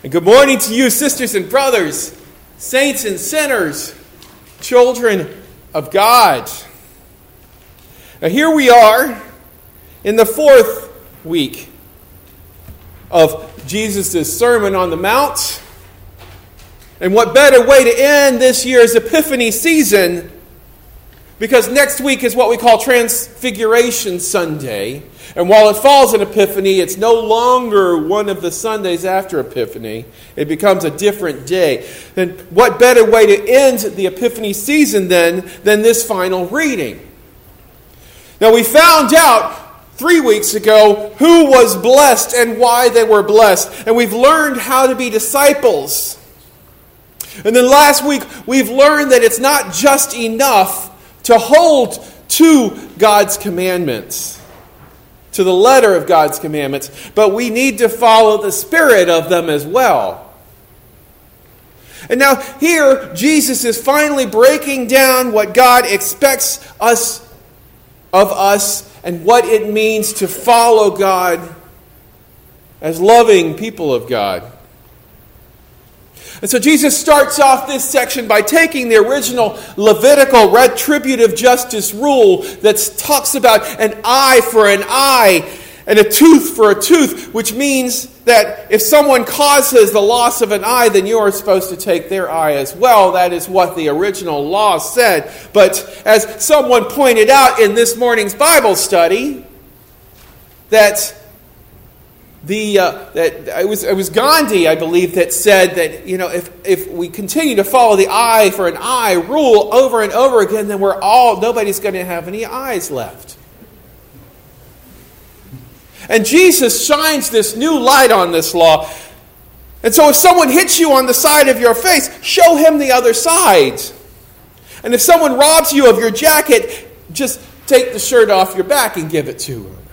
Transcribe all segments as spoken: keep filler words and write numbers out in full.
And good morning to you, sisters and brothers, saints and sinners, children of God. Now here we are in the fourth week of Jesus' Sermon on the Mount. And what better way to end this year's Epiphany season, because next week is what we call Transfiguration Sunday. And while it falls in Epiphany, it's no longer one of the Sundays after Epiphany. It becomes a different day. And what better way to end the Epiphany season then than this final reading? Now we found out three weeks ago who was blessed and why they were blessed. And we've learned how to be disciples. And then last week we've learned that it's not just enough to hold to God's commandments, to the letter of God's commandments, but we need to follow the spirit of them as well. And now here, Jesus is finally breaking down what God expects us of us and what it means to follow God as loving people of God. And so Jesus starts off this section by taking the original Levitical retributive justice rule that talks about an eye for an eye and a tooth for a tooth, which means that if someone causes the loss of an eye, then you are supposed to take their eye as well. That is what the original law said. But as someone pointed out in this morning's Bible study, that The uh, that it was it was Gandhi, I believe, that said that, you know, if if we continue to follow the eye for an eye rule over and over again, then we're all nobody's going to have any eyes left. And Jesus shines this new light on this law. And so if someone hits you on the side of your face, show him the other side. And if someone robs you of your jacket, just take the shirt off your back and give it to him.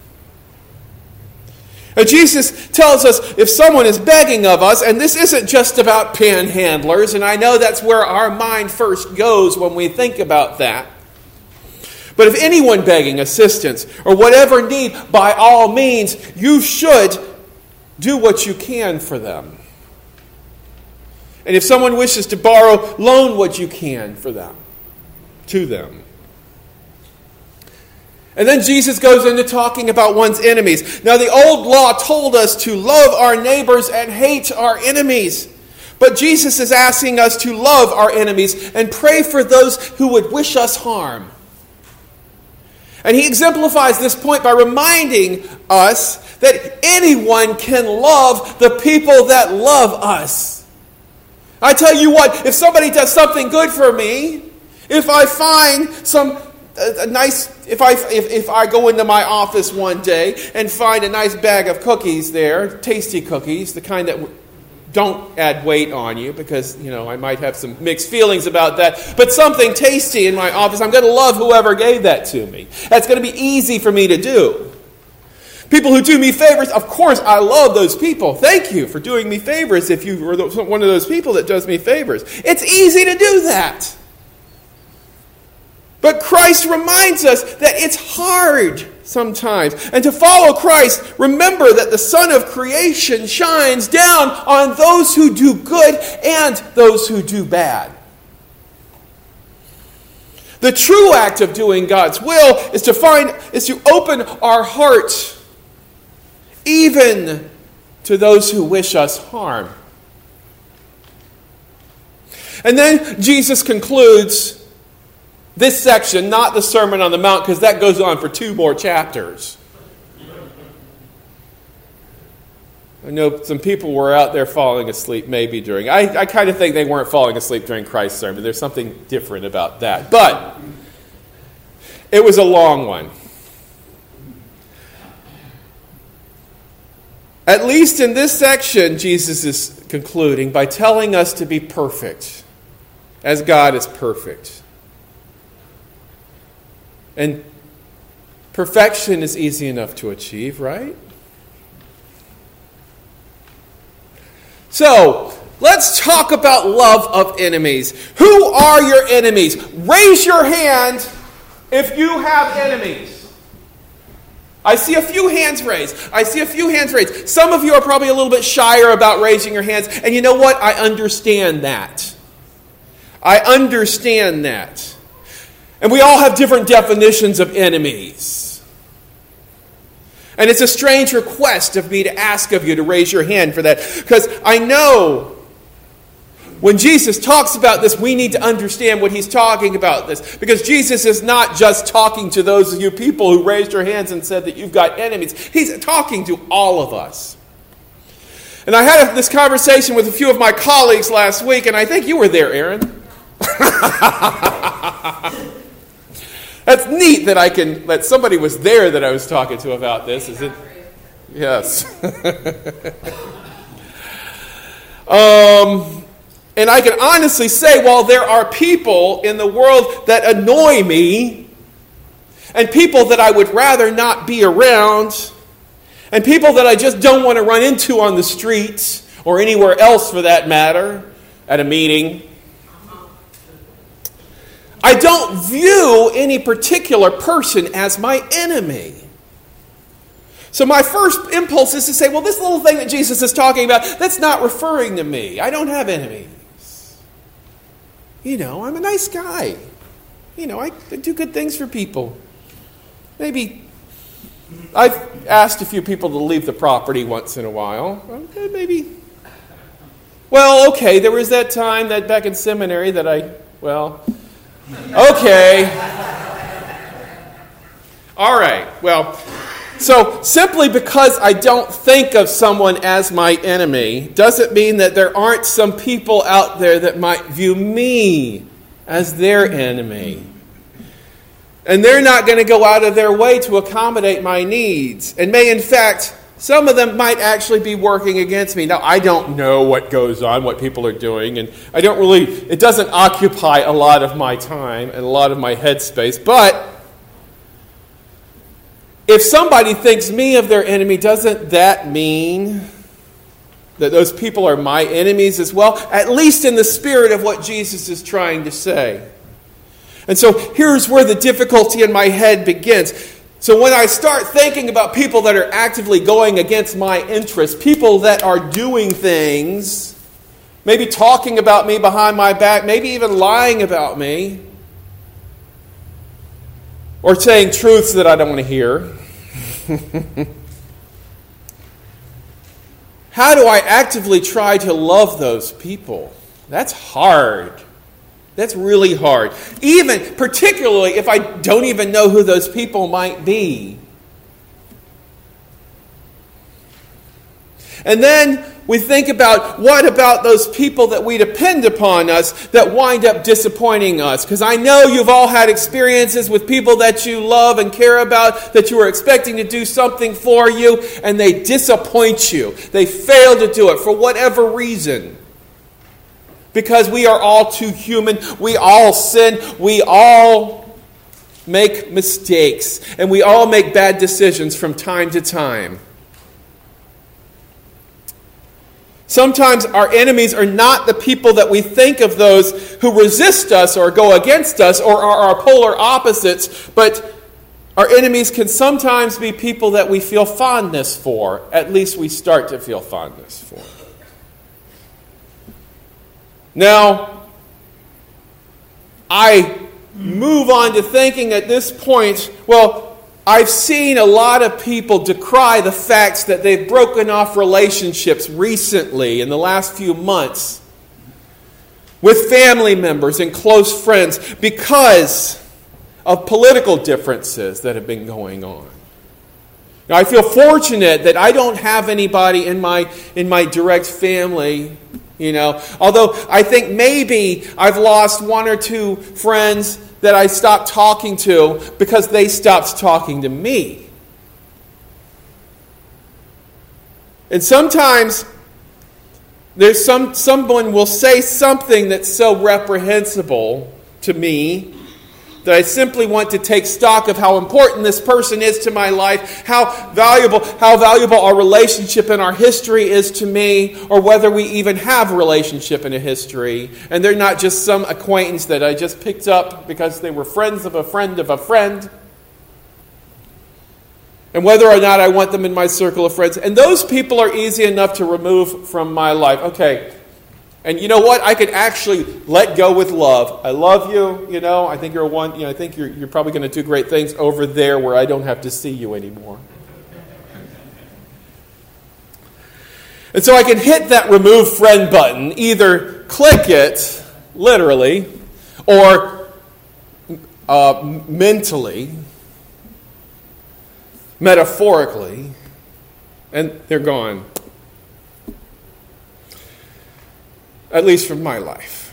Now, Jesus tells us if someone is begging of us, and this isn't just about panhandlers, and I know that's where our mind first goes when we think about that. But if anyone begging assistance or whatever need, by all means, you should do what you can for them. And if someone wishes to borrow, loan what you can for them, to them. And then Jesus goes into talking about one's enemies. Now, the old law told us to love our neighbors and hate our enemies. But Jesus is asking us to love our enemies and pray for those who would wish us harm. And he exemplifies this point by reminding us that anyone can love the people that love us. I tell you what, if somebody does something good for me, if I find some A, a nice, if I if, if I go into my office one day and find a nice bag of cookies there, tasty cookies, the kind that don't add weight on you, because, you know, I might have some mixed feelings about that, but something tasty in my office, I'm going to love whoever gave that to me. That's going to be easy for me to do. People who do me favors, of course, I love those people. Thank you for doing me favors if you were one of those people that does me favors. It's easy to do that. But Christ reminds us that it's hard sometimes. And to follow Christ, remember that the sun of creation shines down on those who do good and those who do bad. The true act of doing God's will is to find is to open our hearts even to those who wish us harm. And then Jesus concludes this section, not the Sermon on the Mount, because that goes on for two more chapters. I know some people were out there falling asleep maybe during. I, I kind of think they weren't falling asleep during Christ's sermon. There's something different about that. But it was a long one. At least in this section, Jesus is concluding by telling us to be perfect, as God is perfect. And perfection is easy enough to achieve, right? So, let's talk about love of enemies. Who are your enemies? Raise your hand if you have enemies. I see a few hands raised. I see a few hands raised. Some of you are probably a little bit shyer about raising your hands. And you know what? I understand that. I understand that. And we all have different definitions of enemies. And it's a strange request of me to ask of you to raise your hand for that. Because I know when Jesus talks about this, we need to understand what he's talking about this. Because Jesus is not just talking to those of you people who raised your hands and said that you've got enemies. He's talking to all of us. And I had this conversation with a few of my colleagues last week, and I think you were there, Aaron. That's neat that I can, that somebody was there that I was talking to about this. Is it? Yes. um... And I can honestly say, while there are people in the world that annoy me, and people that I would rather not be around, and people that I just don't want to run into on the streets, or anywhere else for that matter, at a meeting, I don't view any particular person as my enemy. So my first impulse is to say, well, this little thing that Jesus is talking about, that's not referring to me. I don't have enemies. You know, I'm a nice guy. You know, I do good things for people. Maybe I've asked a few people to leave the property once in a while. Okay, maybe. Well, okay, there was that time that back in seminary that I, well, okay. All right, well, so simply because I don't think of someone as my enemy doesn't mean that there aren't some people out there that might view me as their enemy. And they're not going to go out of their way to accommodate my needs. And may, in fact, some of them might actually be working against me. Now, I don't know what goes on, what people are doing, and I don't really, it doesn't occupy a lot of my time and a lot of my headspace, but if somebody thinks me of their enemy, doesn't that mean that those people are my enemies as well? At least in the spirit of what Jesus is trying to say. And so here's where the difficulty in my head begins. So when I start thinking about people that are actively going against my interests, people that are doing things, maybe talking about me behind my back, maybe even lying about me, or saying truths that I don't want to hear, how do I actively try to love those people? That's hard. That's really hard. Even, particularly if I don't even know who those people might be. And then we think about, what about those people that we depend upon us that wind up disappointing us? Because I know you've all had experiences with people that you love and care about, that you were expecting to do something for you, and they disappoint you. They fail to do it for whatever reason. Because we are all too human. We all sin. We all make mistakes. And we all make bad decisions from time to time. Sometimes our enemies are not the people that we think of, those who resist us or go against us or are our polar opposites, but our enemies can sometimes be people that we feel fondness for. At least we start to feel fondness for. Now, I move on to thinking at this point, well, I've seen a lot of people decry the facts that they've broken off relationships recently in the last few months with family members and close friends because of political differences that have been going on. Now, I feel fortunate that I don't have anybody in my in my direct family, you know, although I think maybe I've lost one or two friends that I stopped talking to because they stopped talking to me. And sometimes there's some someone will say something that's so reprehensible to me that I simply want to take stock of how important this person is to my life, how valuable, how valuable our relationship and our history is to me, or whether we even have a relationship and a history. And they're not just some acquaintance that I just picked up because they were friends of a friend of a friend. and whether or not I want them in my circle of friends. And those people are easy enough to remove from my life. Okay, and you know what? I could actually let go with love. I love you, you know. I think you're one. You know, I think you're you're probably going to do great things over there where I don't have to see you anymore. And so I can hit that remove friend button, either click it, literally, or uh, mentally, metaphorically, and they're gone. At least from my life.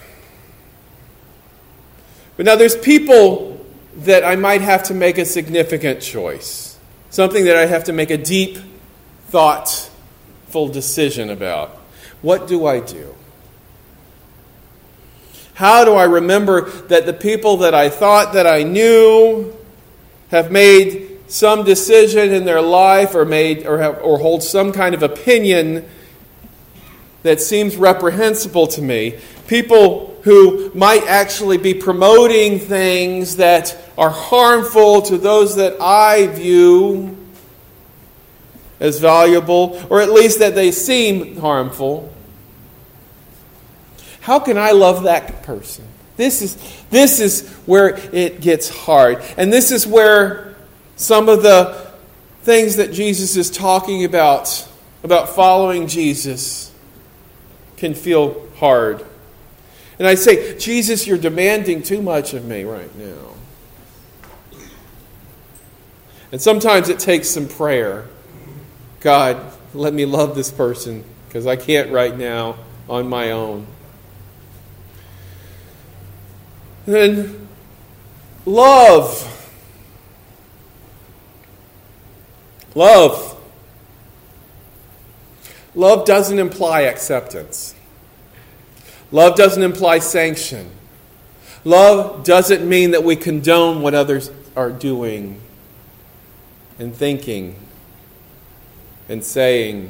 But now there's people that I might have to make a significant choice. Something that I have to make a deep, thoughtful decision about. What do I do? How do I remember that the people that I thought that I knew have made some decision in their life or made or have, or hold some kind of opinion that seems reprehensible to me? People who might actually be promoting things that are harmful to those that I view as valuable, or at least that they seem harmful. How can I love that person? This is, this is where it gets hard. And this is where some of the things that Jesus is talking about, about following Jesus, can feel hard. And I say, Jesus, you're demanding too much of me right now. And sometimes it takes some prayer. God, let me love this person because I can't right now on my own. And then love. Love. Love doesn't imply acceptance. Love doesn't imply sanction. Love doesn't mean that we condone what others are doing and thinking and saying.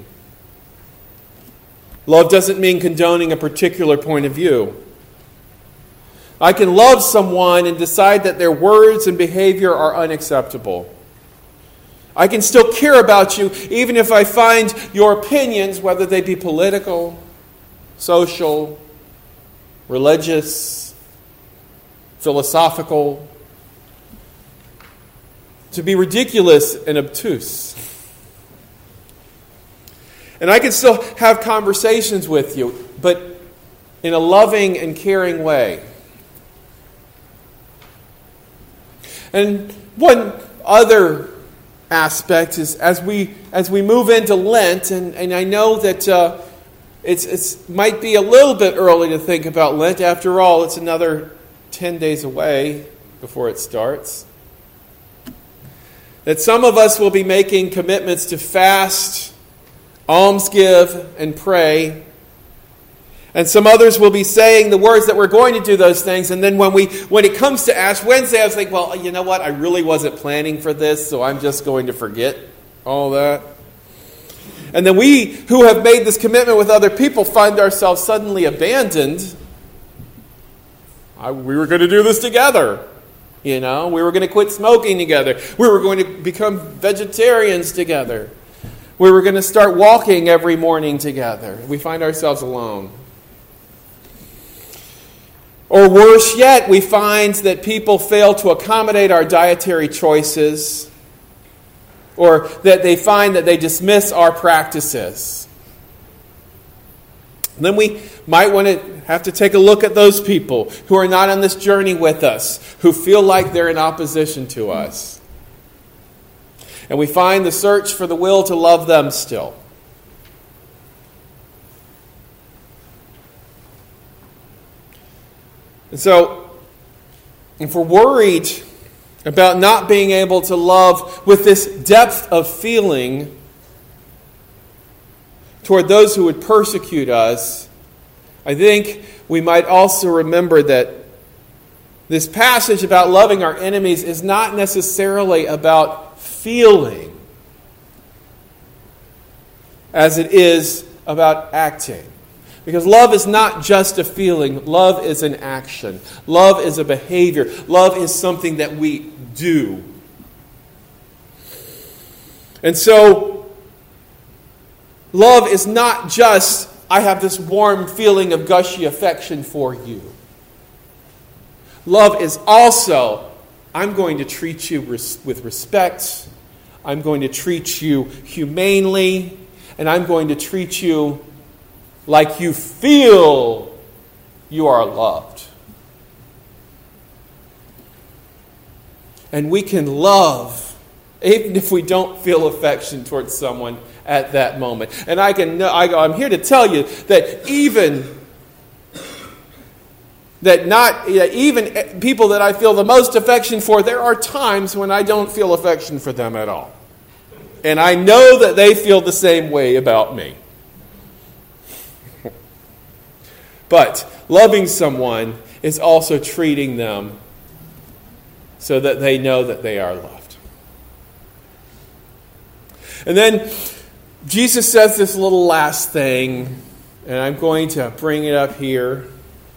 Love doesn't mean condoning a particular point of view. I can love someone and decide that their words and behavior are unacceptable. I can still care about you even if I find your opinions, whether they be political, social, religious, philosophical, to be ridiculous and obtuse. And I can still have conversations with you, but in a loving and caring way. And one other aspect is as we as we move into Lent, and, and I know that uh, it's it's might be a little bit early to think about Lent. After all, it's another ten days away before it starts. That some of us will be making commitments to fast, almsgive, and pray. And some others will be saying the words that we're going to do those things. And then when we when it comes to Ash Wednesday, I was like, well, you know what? I really wasn't planning for this, so I'm just going to forget all that. And then we who have made this commitment with other people find ourselves suddenly abandoned. I, we were going to do this together. You know, we were going to quit smoking together. We were going to become vegetarians together. We were going to start walking every morning together. We find ourselves alone. Or worse yet, we find that people fail to accommodate our dietary choices, or that they find that they dismiss our practices. And then we might want to have to take a look at those people who are not on this journey with us, who feel like they're in opposition to us. And we find the search for the will to love them still. And so, if we're worried about not being able to love with this depth of feeling toward those who would persecute us, I think we might also remember that this passage about loving our enemies is not necessarily about feeling as it is about acting. Because love is not just a feeling. Love is an action. Love is a behavior. Love is something that we do. And so, love is not just, I have this warm feeling of gushy affection for you. Love is also, I'm going to treat you res- with respect. I'm going to treat you humanely. And I'm going to treat you like you feel you are loved. And we can love, even if we don't feel affection towards someone at that moment. And I can, I, I'm here to tell you that even that not even people that I feel the most affection for, there are times when I don't feel affection for them at all. And I know that they feel the same way about me. But loving someone is also treating them so that they know that they are loved. And then Jesus says this little last thing, and I'm going to bring it up here.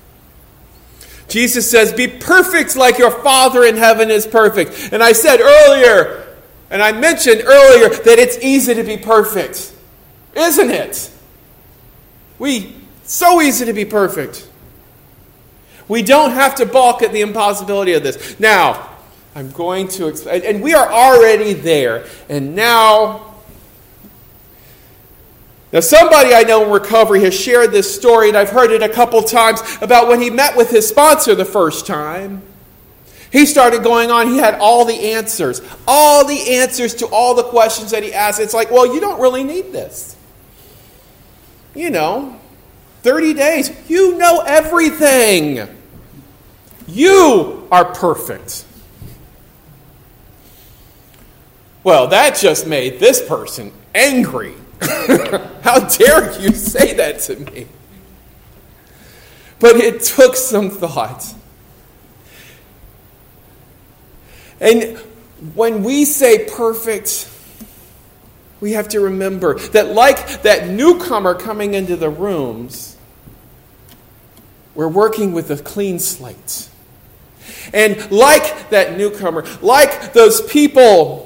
Jesus says, be perfect like your Father in heaven is perfect. And I said earlier, and I mentioned earlier, that it's easy to be perfect. Isn't it? We, so easy to be perfect. We don't have to balk at the impossibility of this. Now, I'm going to explain, and we are already there. And now, now somebody I know in recovery has shared this story, and I've heard it a couple times, about when he met with his sponsor the first time. He started going on, he had all the answers. All the answers to all the questions that he asked. It's like, well, you don't really need this. You know, thirty days, you know everything. You are perfect. Well, that just made this person angry. How dare you say that to me? But it took some thought. And when we say perfect, we have to remember that like that newcomer coming into the rooms, we're working with a clean slate. And like that newcomer, like those people,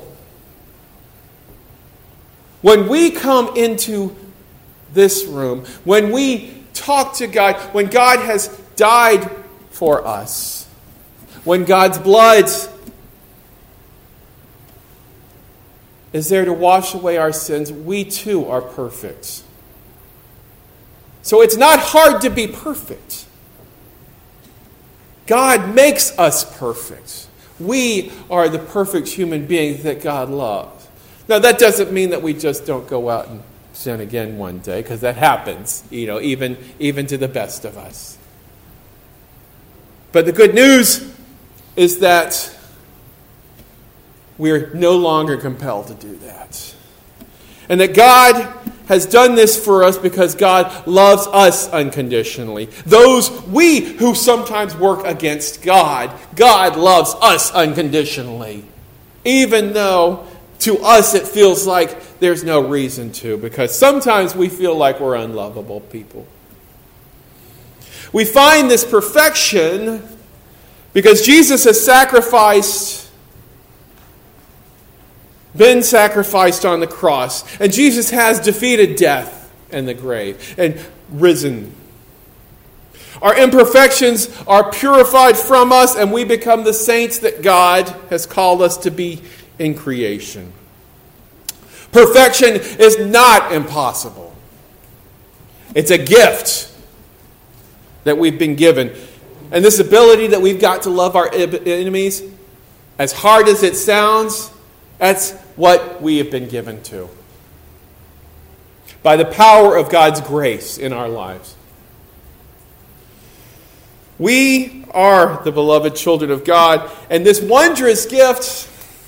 when we come into this room, when we talk to God, when God has died for us, when God's blood is there to wash away our sins, we too are perfect. So it's not hard to be perfect. God makes us perfect. We are the perfect human beings that God loves. Now, that doesn't mean that we just don't go out and sin again one day, because that happens, you know, even, even to the best of us. But the good news is that we're no longer compelled to do that. And that God has done this for us because God loves us unconditionally. Those we who sometimes work against God, God loves us unconditionally. Even though to us it feels like there's no reason to, because sometimes we feel like we're unlovable people. We find this perfection because Jesus has sacrificed been sacrificed on the cross. And Jesus has defeated death and the grave and risen. Our imperfections are purified from us, and we become the saints that God has called us to be in creation. Perfection is not impossible. It's a gift that we've been given. And this ability that we've got to love our enemies, as hard as it sounds, that's what we have been given to. By the power of God's grace in our lives. We are the beloved children of God, and this wondrous gift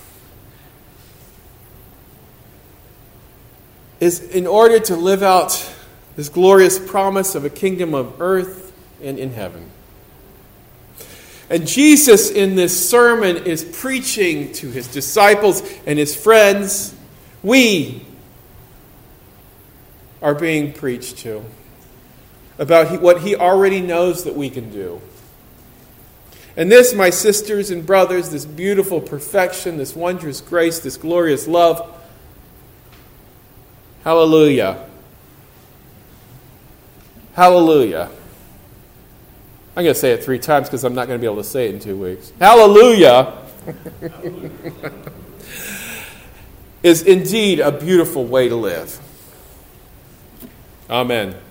is in order to live out this glorious promise of a kingdom of earth and in heaven. And Jesus in this sermon is preaching to his disciples and his friends. We are being preached to about what he already knows that we can do. And this, my sisters and brothers, this beautiful perfection, this wondrous grace, this glorious love, Hallelujah. Hallelujah. I'm going to say it three times because I'm not going to be able to say it in two weeks. Hallelujah is indeed a beautiful way to live. Amen.